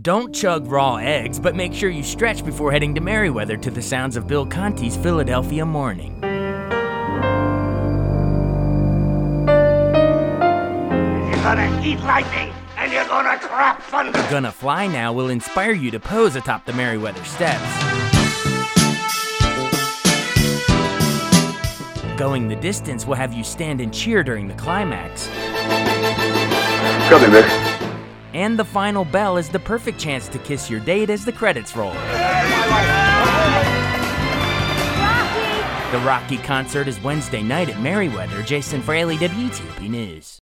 Don't chug raw eggs, but make sure you stretch before heading to Merriweather to the sounds of Bill Conti's Philadelphia Morning. You're gonna eat lightning, and you're gonna trap thunder. Gonna Fly Now will inspire you to pose atop the Merriweather steps. Going the Distance will have you stand and cheer during the climax. Come in, Mick. And The Final Bell is the perfect chance to kiss your date as the credits roll. Rocky! The Rocky concert is Wednesday night at Merriweather. Jason Fraley, WTOP News.